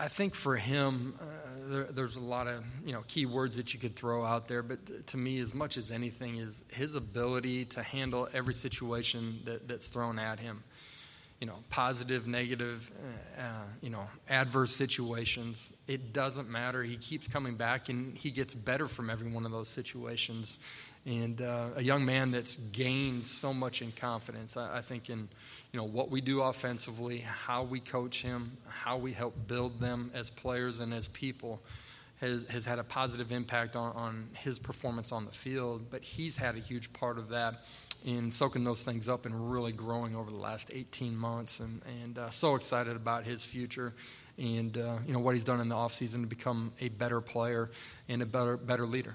I think for him, there's a lot of key words that you could throw out there, but to me, as much as anything, is his ability to handle every situation that's thrown at him. Positive, negative, adverse situations. It doesn't matter. He keeps coming back, and he gets better from every one of those situations. And a young man that's gained so much in confidence, I think, in what we do offensively, how we coach him, how we help build them as players and as people, has had a positive impact on his performance on the field. But he's had a huge part of that in soaking those things up and really growing over the last 18 months. And so excited about his future and what he's done in the offseason to become a better player and a better leader.